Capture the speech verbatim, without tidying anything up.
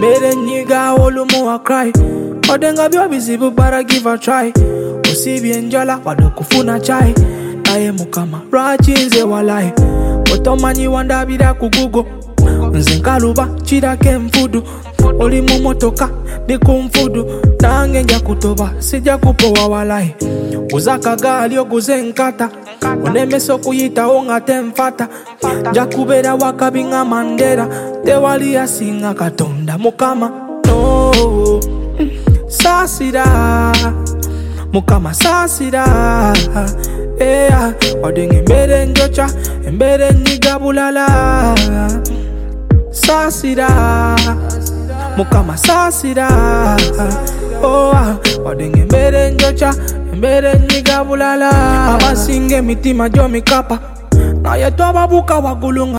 mbere nyiga olumu wa cry odenga byo bizibu bara give a try usibye njala wado kufuna chai naye mukama rachinze walai otomanyi wandabira ku Google nze nkaluba kirako enfudu oli mu motoka ndi ku nfudu nange nja kutoba sijja kupowa walai uza kagali oguze nkata onemesa okuyitawo nga tenfata nja kubeera wakabi nga Mandela tewali yasinga Katonda mukama no saasira mukama saasira eya odenga embere njocha embere nyiga bulala saasira mukama saasira oh odenga embere njocha embere nyiga bulala abasinga emitima gyo mikapa naye twababuka waggulu